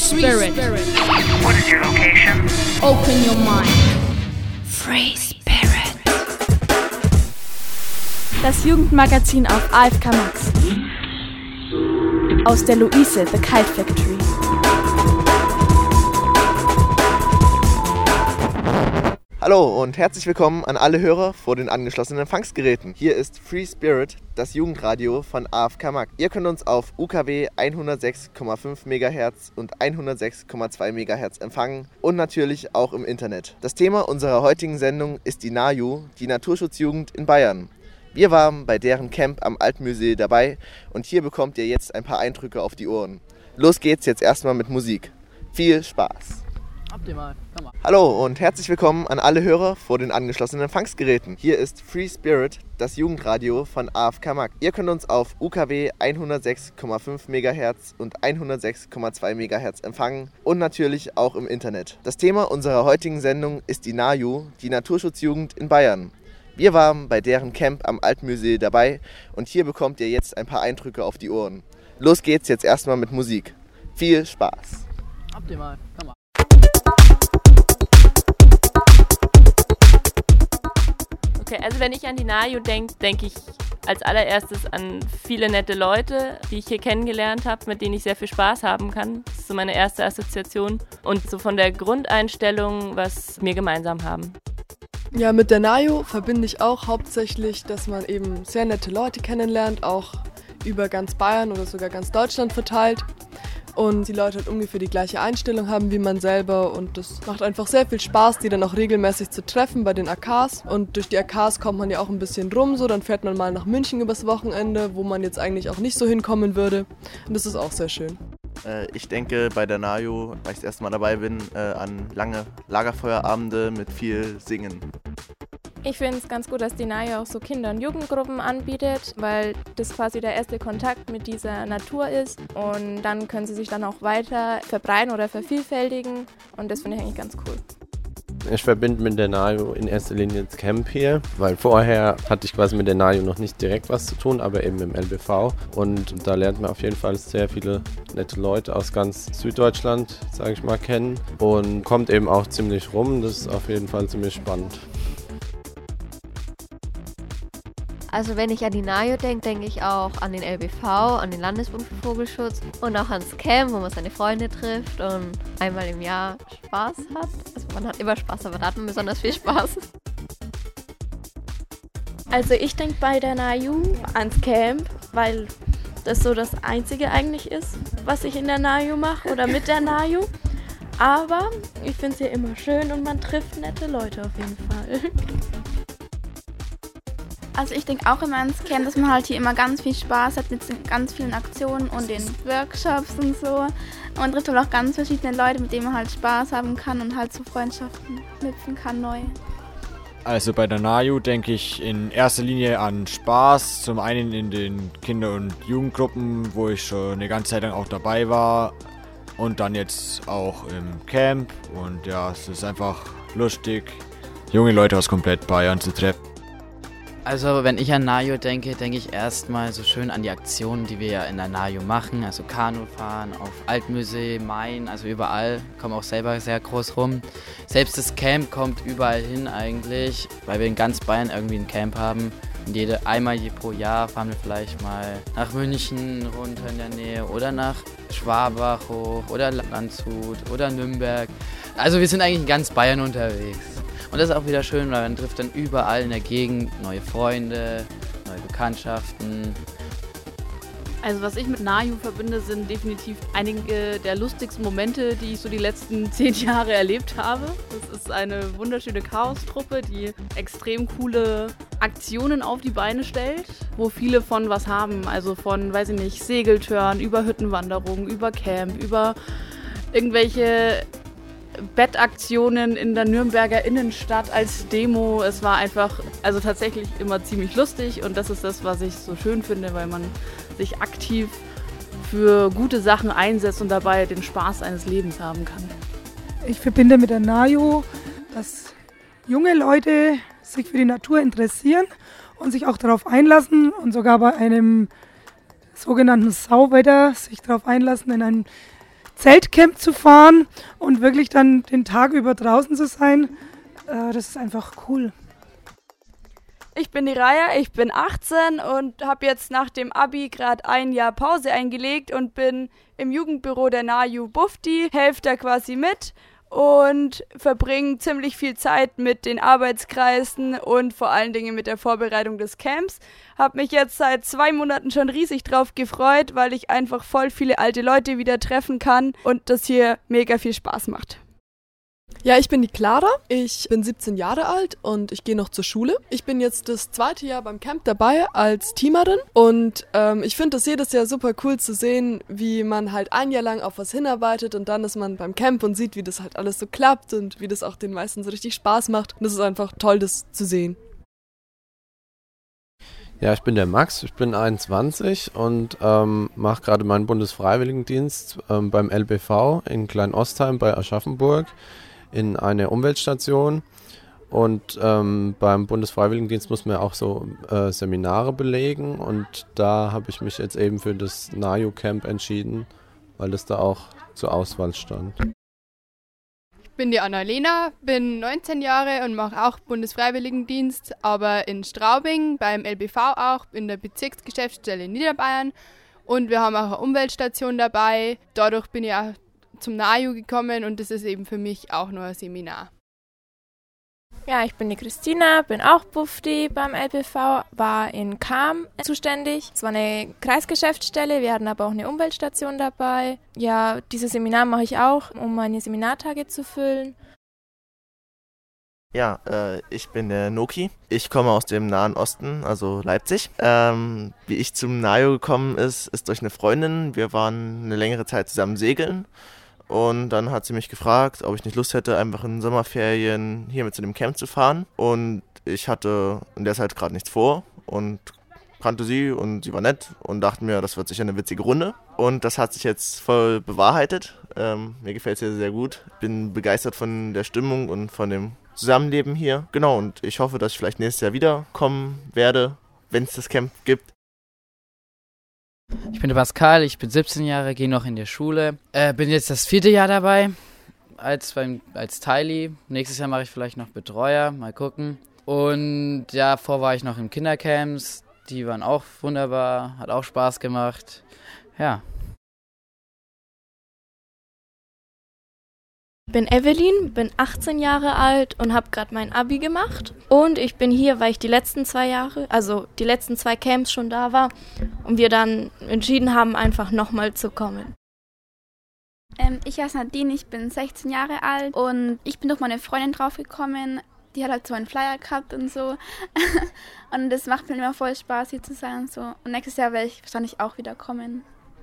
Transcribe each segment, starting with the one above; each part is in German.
Spirit. What is your location? Open your mind. Free Spirit. Das Jugendmagazin auf AFK Max. Aus der Luise, The Kite Factory. Hallo und herzlich willkommen an alle Hörer vor den angeschlossenen Empfangsgeräten. Hier ist Free Spirit, das Jugendradio von AFK Max. Ihr könnt uns auf UKW 106,5 MHz und 106,2 MHz empfangen und natürlich auch im Internet. Das Thema unserer heutigen Sendung ist die NAJU, die Naturschutzjugend in Bayern. Wir waren bei deren Camp am Altmühlsee dabei und hier bekommt ihr jetzt ein paar Eindrücke auf die Ohren. Los geht's jetzt erstmal mit Musik. Viel Spaß! Optimal, komm mal. Hallo und herzlich willkommen an alle Hörer vor den angeschlossenen Empfangsgeräten. Hier ist Free Spirit, das Jugendradio von AFK Max. Ihr könnt uns auf UKW 106,5 MHz und 106,2 MHz empfangen und natürlich auch im Internet. Das Thema unserer heutigen Sendung ist die NAJU, die Naturschutzjugend in Bayern. Wir waren bei deren Camp am Altmühlsee dabei und hier bekommt ihr jetzt ein paar Eindrücke auf die Ohren. Los geht's jetzt erstmal mit Musik. Viel Spaß! Optimal, komm mal. Okay, also wenn ich an die NAJU denke, denke ich als allererstes an viele nette Leute, die ich hier kennengelernt habe, mit denen ich sehr viel Spaß haben kann. Das ist so meine erste Assoziation. Und so von der Grundeinstellung, was wir gemeinsam haben. Ja, mit der NAJU verbinde ich auch hauptsächlich, dass man eben sehr nette Leute kennenlernt, auch über ganz Bayern oder sogar ganz Deutschland verteilt. Und die Leute halt ungefähr die gleiche Einstellung haben wie man selber und das macht einfach sehr viel Spaß, die dann auch regelmäßig zu treffen bei den AKs. Und durch die AKs kommt man ja auch ein bisschen rum, so dann fährt man mal nach München übers Wochenende, wo man jetzt eigentlich auch nicht so hinkommen würde. Und das ist auch sehr schön. Ich denke bei der NAJU, weil ich das erste Mal dabei bin, an lange Lagerfeuerabende mit viel Singen. Ich finde es ganz gut, dass die NAJU auch so Kinder- und Jugendgruppen anbietet, weil das quasi der erste Kontakt mit dieser Natur ist und dann können sie sich dann auch weiter verbreiten oder vervielfältigen und das finde ich eigentlich ganz cool. Ich verbinde mit der NAJU in erster Linie das Camp hier, weil vorher hatte ich quasi mit der NAJU noch nicht direkt was zu tun, aber eben im LBV und da lernt man auf jeden Fall sehr viele nette Leute aus ganz Süddeutschland, sage ich mal, kennen und kommt eben auch ziemlich rum, das ist auf jeden Fall ziemlich spannend. Also wenn ich an die NAJU denke, denke ich auch an den LBV, an den Landesbund für Vogelschutz und auch ans Camp, wo man seine Freunde trifft und einmal im Jahr Spaß hat. Also man hat immer Spaß, aber da hat man besonders viel Spaß. Also ich denke bei der NAJU ans Camp, weil das so das Einzige eigentlich ist, was ich in der NAJU mache oder mit der NAJU. Aber ich finde es hier immer schön und man trifft nette Leute auf jeden Fall. Also ich denke auch immer ans Camp, dass man halt hier immer ganz viel Spaß hat mit ganz vielen Aktionen und den Workshops und so. Und man trifft halt auch ganz verschiedene Leute, mit denen man halt Spaß haben kann und halt so Freundschaften knüpfen kann neu. Also bei der NAJU denke ich in erster Linie an Spaß. Zum einen in den Kinder- und Jugendgruppen, wo ich schon eine ganze Zeit lang auch dabei war. Und dann jetzt auch im Camp. Und ja, es ist einfach lustig, junge Leute aus komplett Bayern zu treffen. Also wenn ich an NAJU denke, denke ich erstmal so schön an die Aktionen, die wir ja in der NAJU machen. Also Kanufahren auf Altmühlsee, Main, also überall. Kommen auch selber sehr groß rum. Selbst das Camp kommt überall hin eigentlich, weil wir in ganz Bayern irgendwie ein Camp haben. Und einmal pro Jahr fahren wir vielleicht mal nach München runter in der Nähe oder nach Schwabach hoch oder Landshut oder Nürnberg. Also wir sind eigentlich in ganz Bayern unterwegs. Und das ist auch wieder schön, weil man trifft dann überall in der Gegend neue Freunde, neue Bekanntschaften. Also was ich mit NAJU verbinde, sind definitiv einige der lustigsten Momente, die ich so die letzten 10 Jahre erlebt habe. Das ist eine wunderschöne Chaos-Truppe, die extrem coole Aktionen auf die Beine stellt, wo viele von was haben. Also von, weiß ich nicht, Segeltörn, über Hüttenwanderungen, über Camp, über irgendwelche Bettaktionen in der Nürnberger Innenstadt als Demo. Es war einfach, also tatsächlich immer ziemlich lustig und das ist das, was ich so schön finde, weil man sich aktiv für gute Sachen einsetzt und dabei den Spaß eines Lebens haben kann. Ich verbinde mit der NAJU, dass junge Leute sich für die Natur interessieren und sich auch darauf einlassen und sogar bei einem sogenannten Sauwetter sich darauf einlassen, in ein Zeltcamp zu fahren und wirklich dann den Tag über draußen zu sein. Das ist einfach cool. Ich bin die Raya, ich bin 18 und habe jetzt nach dem Abi gerade ein Jahr Pause eingelegt und bin im Jugendbüro der NAJU Bufdi, helfe da quasi mit und verbringe ziemlich viel Zeit mit den Arbeitskreisen und vor allen Dingen mit der Vorbereitung des Camps. Habe mich jetzt seit 2 Monaten schon riesig drauf gefreut, weil ich einfach voll viele alte Leute wieder treffen kann und das hier mega viel Spaß macht. Ja, ich bin die Clara, ich bin 17 Jahre alt und ich gehe noch zur Schule. Ich bin jetzt das 2. Jahr beim Camp dabei als Teamerin und ich finde das jedes Jahr super cool zu sehen, wie man halt ein Jahr lang auf was hinarbeitet und dann ist man beim Camp und sieht, wie das halt alles so klappt und wie das auch den meisten so richtig Spaß macht. Und das ist einfach toll, das zu sehen. Ja, ich bin der Max, ich bin 21 und mache gerade meinen Bundesfreiwilligendienst beim LBV in Kleinostheim bei Aschaffenburg in einer Umweltstation und beim Bundesfreiwilligendienst muss man auch so Seminare belegen und da habe ich mich jetzt eben für das NAJU-Camp entschieden, weil es da auch zur Auswahl stand. Ich bin die Annalena, bin 19 Jahre und mache auch Bundesfreiwilligendienst, aber in Straubing, beim LBV auch, in der Bezirksgeschäftsstelle Niederbayern und wir haben auch eine Umweltstation dabei. Dadurch bin ich auch zum NAJU gekommen und das ist eben für mich auch nur ein Seminar. Ja, ich bin die Christina, bin auch Bufdi beim LBV, war in Cham zuständig. Es war eine Kreisgeschäftsstelle, wir hatten aber auch eine Umweltstation dabei. Ja, dieses Seminar mache ich auch, um meine Seminartage zu füllen. Ja, ich bin der Noki. Ich komme aus dem Nahen Osten, also Leipzig. Wie ich zum NAJU gekommen ist durch eine Freundin. Wir waren eine längere Zeit zusammen segeln. Und dann hat sie mich gefragt, ob ich nicht Lust hätte, einfach in Sommerferien hier mit zu dem Camp zu fahren. Und ich hatte in der Zeit gerade nichts vor und kannte sie und sie war nett und dachte mir, das wird sicher eine witzige Runde. Und das hat sich jetzt voll bewahrheitet. Mir gefällt es hier sehr gut. Bin begeistert von der Stimmung und von dem Zusammenleben hier. Genau, und ich hoffe, dass ich vielleicht nächstes Jahr wiederkommen werde, wenn es das Camp gibt. Ich bin der Pascal, ich bin 17 Jahre, gehe noch in die Schule. Bin jetzt das 4. Jahr dabei als Teili. Nächstes Jahr mache ich vielleicht noch Betreuer, mal gucken. Und ja, vorher war ich noch in Kindercamps, die waren auch wunderbar, hat auch Spaß gemacht. Ja. Ich bin Evelyn, bin 18 Jahre alt und habe gerade mein Abi gemacht. Und ich bin hier, weil ich die letzten 2 Camps schon da war und wir dann entschieden haben, einfach nochmal zu kommen. Ich heiße Nadine, ich bin 16 Jahre alt und ich bin durch meine Freundin draufgekommen. Die hat halt so einen Flyer gehabt und so. Und das macht mir immer voll Spaß, hier zu sein und so. Und nächstes Jahr werde ich wahrscheinlich auch wieder kommen.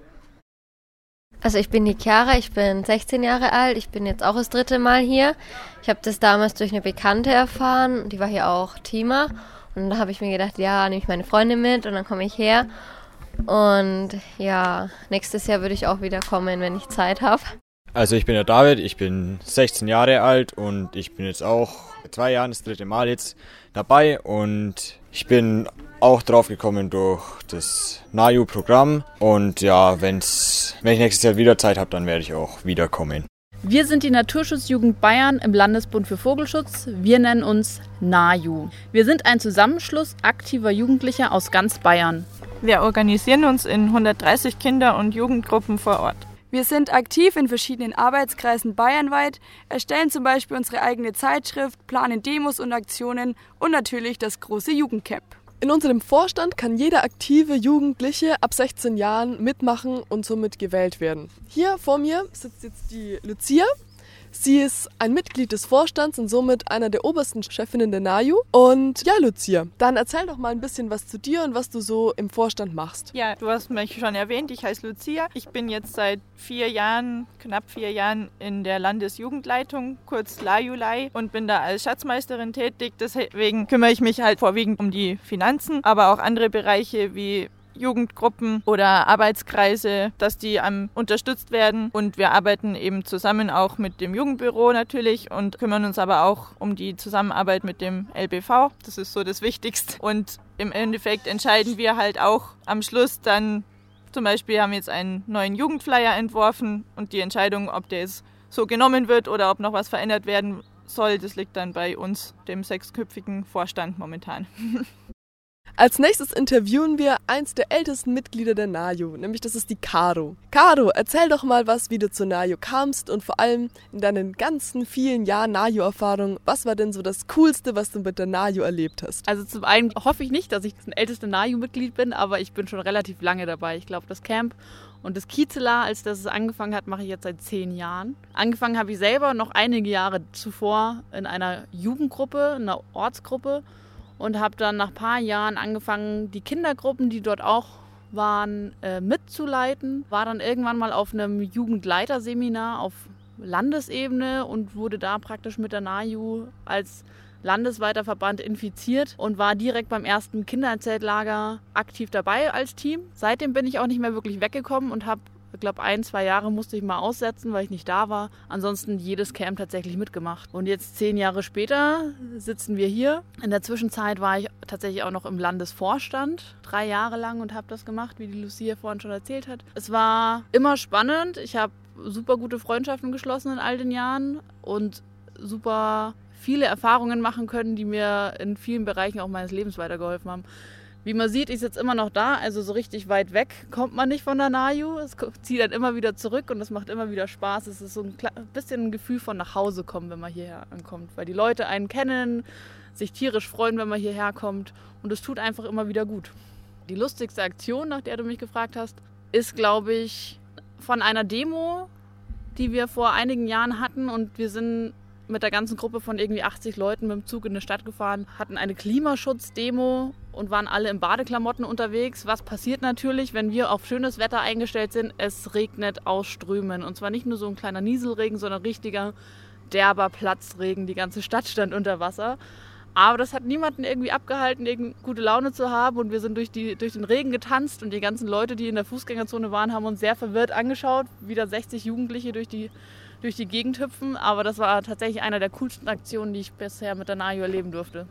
Also ich bin die Chiara, ich bin 16 Jahre alt, ich bin jetzt auch das 3. Mal hier. Ich habe das damals durch eine Bekannte erfahren, die war hier auch Teamer. Und da habe ich mir gedacht, ja, nehme ich meine Freundin mit und dann komme ich her. Und ja, nächstes Jahr würde ich auch wieder kommen, wenn ich Zeit habe. Also ich bin der David, ich bin 16 Jahre alt und ich bin jetzt auch 2 Jahre, das 3. Mal jetzt dabei und ich bin auch drauf gekommen durch das NAJU-Programm und ja, wenn ich nächstes Jahr wieder Zeit habe, dann werde ich auch wiederkommen. Wir sind die Naturschutzjugend Bayern im Landesbund für Vogelschutz. Wir nennen uns NAJU. Wir sind ein Zusammenschluss aktiver Jugendlicher aus ganz Bayern. Wir organisieren uns in 130 Kinder- und Jugendgruppen vor Ort. Wir sind aktiv in verschiedenen Arbeitskreisen bayernweit, erstellen zum Beispiel unsere eigene Zeitschrift, planen Demos und Aktionen und natürlich das große Jugendcamp. In unserem Vorstand kann jeder aktive Jugendliche ab 16 Jahren mitmachen und somit gewählt werden. Hier vor mir sitzt jetzt die Lucia. Sie ist ein Mitglied des Vorstands und somit einer der obersten Chefinnen der NAJU. Und ja, Lucia, dann erzähl doch mal ein bisschen was zu dir und was du so im Vorstand machst. Ja, du hast mich schon erwähnt, ich heiße Lucia. Ich bin jetzt seit knapp 4 Jahren in der Landesjugendleitung, kurz LAJULEI, und bin da als Schatzmeisterin tätig. Deswegen kümmere ich mich halt vorwiegend um die Finanzen, aber auch andere Bereiche wie Jugendgruppen oder Arbeitskreise, dass die unterstützt werden. Und wir arbeiten eben zusammen auch mit dem Jugendbüro natürlich und kümmern uns aber auch um die Zusammenarbeit mit dem LBV. Das ist so das Wichtigste. Und im Endeffekt entscheiden wir halt auch am Schluss dann Zum Beispiel haben wir jetzt einen neuen Jugendflyer entworfen und die Entscheidung, ob der jetzt so genommen wird oder ob noch was verändert werden soll, das liegt dann bei uns, dem 6-köpfigen Vorstand momentan. Als nächstes interviewen wir eins der ältesten Mitglieder der NAJU, nämlich das ist die Caro. Caro, erzähl doch mal was, wie du zur NAJU kamst und vor allem in deinen ganzen vielen Jahren NAJU-Erfahrung, was war denn so das Coolste, was du mit der NAJU erlebt hast? Also zum einen hoffe ich nicht, dass ich das älteste NAJU-Mitglied bin, aber ich bin schon relativ lange dabei. Ich glaube, das Camp und das Kiezeler, als das es angefangen hat, mache ich jetzt seit 10 Jahren. Angefangen habe ich selber noch einige Jahre zuvor in einer Jugendgruppe, einer Ortsgruppe, und habe dann nach ein paar Jahren angefangen, die Kindergruppen, die dort auch waren, mitzuleiten. War dann irgendwann mal auf einem Jugendleiterseminar auf Landesebene und wurde da praktisch mit der NAJU als landesweiter Verband infiziert und war direkt beim ersten Kinderzeltlager aktiv dabei als Team. Seitdem bin ich auch nicht mehr wirklich weggekommen und habe, ich glaube, 1-2 Jahre musste ich mal aussetzen, weil ich nicht da war. Ansonsten jedes Camp tatsächlich mitgemacht. Und jetzt 10 Jahre später sitzen wir hier. In der Zwischenzeit war ich tatsächlich auch noch im Landesvorstand 3 Jahre lang und habe das gemacht, wie die Lucia vorhin schon erzählt hat. Es war immer spannend. Ich habe super gute Freundschaften geschlossen in all den Jahren und super viele Erfahrungen machen können, die mir in vielen Bereichen auch meines Lebens weitergeholfen haben. Wie man sieht, ich sitze immer noch da, also so richtig weit weg kommt man nicht von der NAJU. Es zieht dann immer wieder zurück und es macht immer wieder Spaß. Es ist so ein bisschen ein Gefühl von nach Hause kommen, wenn man hierher ankommt, weil die Leute einen kennen, sich tierisch freuen, wenn man hierher kommt und es tut einfach immer wieder gut. Die lustigste Aktion, nach der du mich gefragt hast, ist, glaube ich, von einer Demo, die wir vor einigen Jahren hatten und wir sind mit der ganzen Gruppe von irgendwie 80 Leuten mit dem Zug in eine Stadt gefahren, hatten eine Klimaschutzdemo und waren alle in Badeklamotten unterwegs. Was passiert natürlich, wenn wir auf schönes Wetter eingestellt sind? Es regnet aus Strömen. Und zwar nicht nur so ein kleiner Nieselregen, sondern richtiger derber Platzregen. Die ganze Stadt stand unter Wasser. Aber das hat niemanden irgendwie abgehalten, gute Laune zu haben. Und wir sind durch den Regen getanzt und die ganzen Leute, die in der Fußgängerzone waren, haben uns sehr verwirrt angeschaut. Wieder 60 Jugendliche durch die Gegend hüpfen, aber das war tatsächlich eine der coolsten Aktionen, die ich bisher mit der NAJU erleben durfte.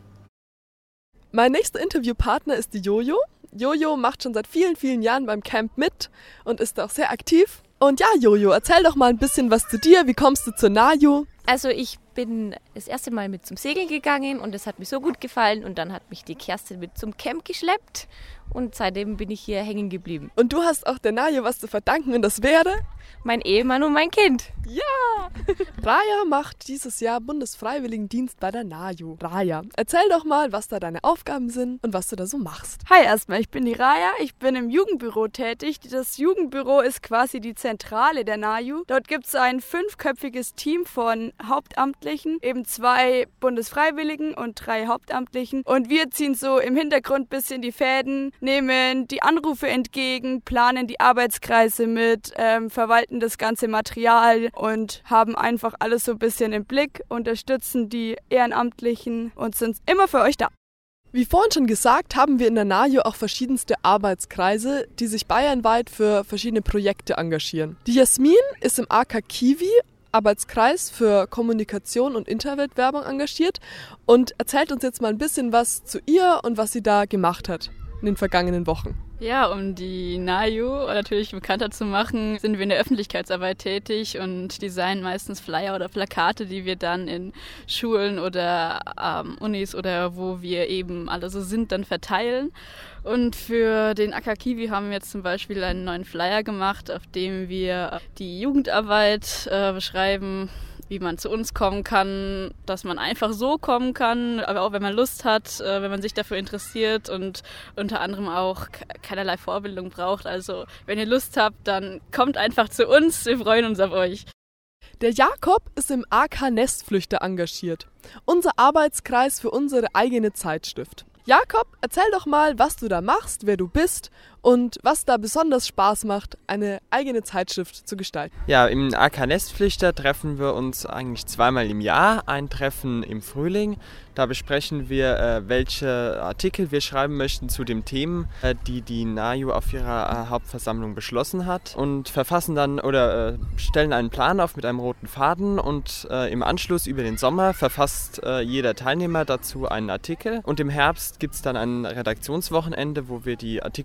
Mein nächster Interviewpartner ist die Jojo. Jojo macht schon seit vielen, vielen Jahren beim Camp mit und ist auch sehr aktiv. Und ja, Jojo, erzähl doch mal ein bisschen was zu dir. Wie kommst du zur NAJU? Also ich bin das erste Mal mit zum Segeln gegangen und es hat mir so gut gefallen und dann hat mich die Kerstin mit zum Camp geschleppt und seitdem bin ich hier hängen geblieben. Und du hast auch der NAJU was zu verdanken und das wäre? Mein Ehemann und mein Kind. Ja! Raya macht dieses Jahr Bundesfreiwilligendienst bei der NAJU. Raya, erzähl doch mal, was da deine Aufgaben sind und was du da so machst. Hi erstmal, ich bin die Raya, ich bin im Jugendbüro tätig. Das Jugendbüro ist quasi die Zentrale der NAJU. Dort gibt es ein 5-köpfiges Team von Hauptamtlichen, eben 2 Bundesfreiwilligen und 3 Hauptamtlichen. Und wir ziehen so im Hintergrund ein bisschen die Fäden, nehmen die Anrufe entgegen, planen die Arbeitskreise mit, verwalten das ganze Material und haben einfach alles so ein bisschen im Blick, unterstützen die Ehrenamtlichen und sind immer für euch da. Wie vorhin schon gesagt, haben wir in der NAJU auch verschiedenste Arbeitskreise, die sich bayernweit für verschiedene Projekte engagieren. Die Jasmin ist im AK Kiwi, Arbeitskreis für Kommunikation und Internetwerbung engagiert und erzählt uns jetzt mal ein bisschen was zu ihr und was sie da gemacht hat in den vergangenen Wochen. Ja, um die NAJU natürlich bekannter zu machen, sind wir in der Öffentlichkeitsarbeit tätig und designen meistens Flyer oder Plakate, die wir dann in Schulen oder Unis oder wo wir eben alle so sind, dann verteilen. Und für den AK Kiwi haben wir jetzt zum Beispiel einen neuen Flyer gemacht, auf dem wir die Jugendarbeit beschreiben, wie man zu uns kommen kann, dass man einfach so kommen kann, aber auch wenn man Lust hat, wenn man sich dafür interessiert und unter anderem auch keinerlei Vorbildung braucht. Also wenn ihr Lust habt, dann kommt einfach zu uns, wir freuen uns auf euch. Der Jakob ist im AK Nestflüchter engagiert, unser Arbeitskreis für unsere eigene Zeitschrift. Jakob, erzähl doch mal, was du da machst, wer du bist und was da besonders Spaß macht, eine eigene Zeitschrift zu gestalten. Ja, im AK Nestpflichter treffen wir uns eigentlich 2-mal im Jahr. Ein Treffen im Frühling. Da besprechen wir, welche Artikel wir schreiben möchten zu den Themen, die die NAJU auf ihrer Hauptversammlung beschlossen hat. Und verfassen dann oder stellen einen Plan auf mit einem roten Faden. Und im Anschluss über den Sommer verfasst jeder Teilnehmer dazu einen Artikel. Und im Herbst gibt es dann ein Redaktionswochenende, wo wir die Artikel zusammensuchen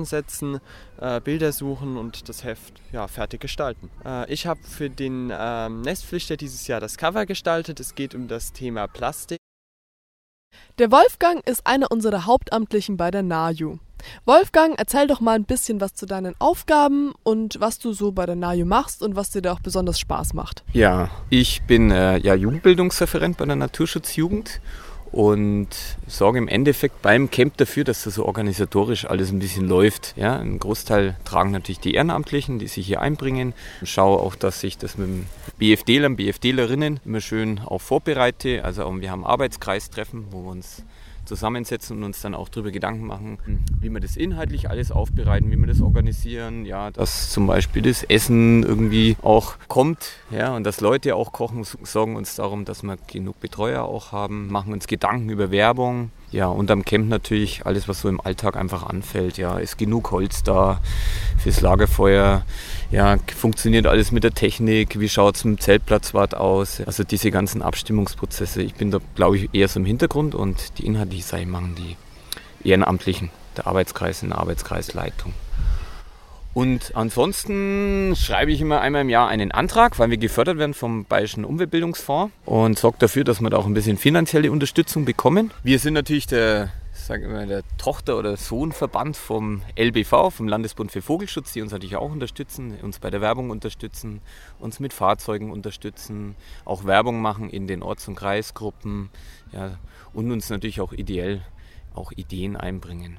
zusammensetzen, Bilder suchen und das Heft fertig gestalten. Ich habe für den Nestpflichter dieses Jahr das Cover gestaltet. Es geht um das Thema Plastik. Der Wolfgang ist einer unserer Hauptamtlichen bei der NAJU. Wolfgang, erzähl doch mal ein bisschen was zu deinen Aufgaben und was du so bei der NAJU machst und was dir da auch besonders Spaß macht. Ja, ich bin Jugendbildungsreferent bei der Naturschutzjugend und sorge im Endeffekt beim Camp dafür, dass das so organisatorisch alles ein bisschen läuft. Ja, einen Großteil tragen natürlich die Ehrenamtlichen, die sich hier einbringen. Ich schaue auch, dass ich das mit dem BFDlern, BFDlerinnen immer schön auch vorbereite. Also wir haben Arbeitskreistreffen, wo wir uns zusammensetzen und uns dann auch darüber Gedanken machen, wie wir das inhaltlich alles aufbereiten, wie wir das organisieren, ja, dass zum Beispiel das Essen irgendwie auch kommt, ja, und dass Leute auch kochen, sorgen uns darum, dass wir genug Betreuer auch haben, machen uns Gedanken über Werbung. Ja, und am Camp natürlich alles, was so im Alltag einfach anfällt. Ja, ist genug Holz da fürs Lagerfeuer? Ja, funktioniert alles mit der Technik? Wie schaut es mit dem Zeltplatzwart aus? Also diese ganzen Abstimmungsprozesse, ich bin da, glaube ich, eher so im Hintergrund und die inhaltliche Seite machen die Ehrenamtlichen, der Arbeitskreis in der Arbeitskreisleitung. Und ansonsten schreibe ich immer einmal im Jahr einen Antrag, weil wir gefördert werden vom Bayerischen Umweltbildungsfonds und sorge dafür, dass wir da auch ein bisschen finanzielle Unterstützung bekommen. Wir sind natürlich der Tochter- oder Sohnverband vom LBV, vom Landesbund für Vogelschutz, die uns natürlich auch unterstützen, uns bei der Werbung unterstützen, uns mit Fahrzeugen unterstützen, auch Werbung machen in den Orts- und Kreisgruppen, ja, und uns natürlich auch ideell auch Ideen einbringen.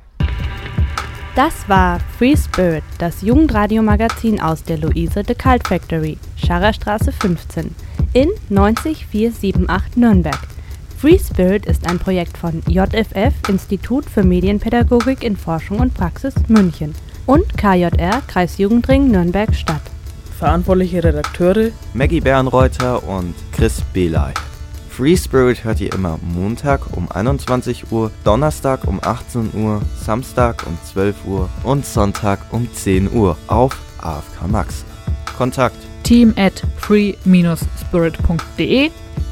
Das war Free Spirit, das Jugendradiomagazin aus der Luise de Cult Factory, Scharrerstraße 15 in 90478 Nürnberg. Free Spirit ist ein Projekt von JFF, Institut für Medienpädagogik in Forschung und Praxis München, und KJR, Kreisjugendring Nürnberg Stadt. Verantwortliche Redakteure Maggie Bernreuther und Chris Belay. Free Spirit hört ihr immer Montag um 21 Uhr, Donnerstag um 18 Uhr, Samstag um 12 Uhr und Sonntag um 10 Uhr auf AFK Max. Kontakt team@free-spirit.de,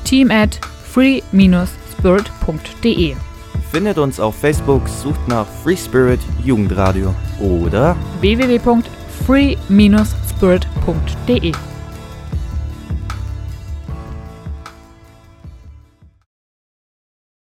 team@free-spirit.de. Findet uns auf Facebook, sucht nach Free Spirit Jugendradio oder www.free-spirit.de.